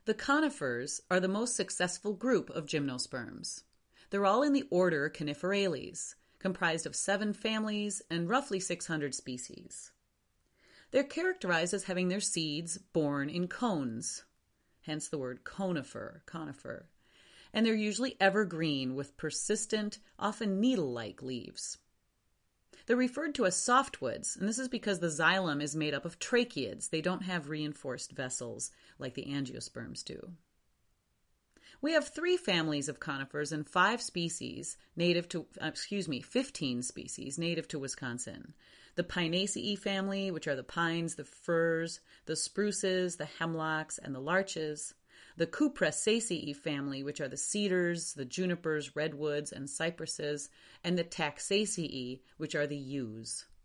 The conifers are the most successful group of gymnosperms. They're all in the order Coniferales, comprised of 7 families and roughly 600 species. They're characterized as having their seeds borne in cones, hence the word conifer, and they're usually evergreen with persistent, often needle-like leaves. They're referred to as softwoods, and this is because the xylem is made up of tracheids. They don't have reinforced vessels like the angiosperms do. We have 3 families of conifers and 15 species native to Wisconsin. The Pinaceae family, which are the pines, the firs, the spruces, the hemlocks, and the larches. The Cupressaceae family, which are the cedars, the junipers, redwoods, and cypresses. And the Taxaceae, which are the yews.